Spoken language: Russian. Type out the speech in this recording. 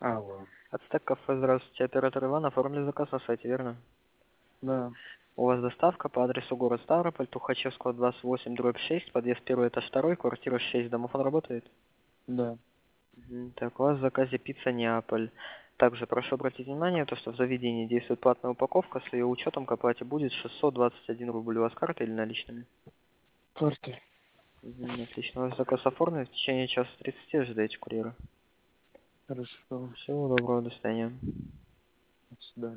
Алло. Ацтек кафе, здравствуйте. Оператор Иван, оформили заказ на сайте, верно? Да, У вас доставка по адресу город Ставрополь, Тухачевского, 28/6, подъезд 1, этаж 2, квартира 6. Домофон работает? да. Так, у вас в заказе пицца Неаполь. Также прошу обратить внимание, то, что в заведении действует платная упаковка, с ее учетом к оплате будет 621 рубль. У вас карта или наличными? Карты. Отлично. У вас заказ оформлен, в течение часа 30 ожидаете курьера. Хорошо. Всего доброго, до свидания. До свидания.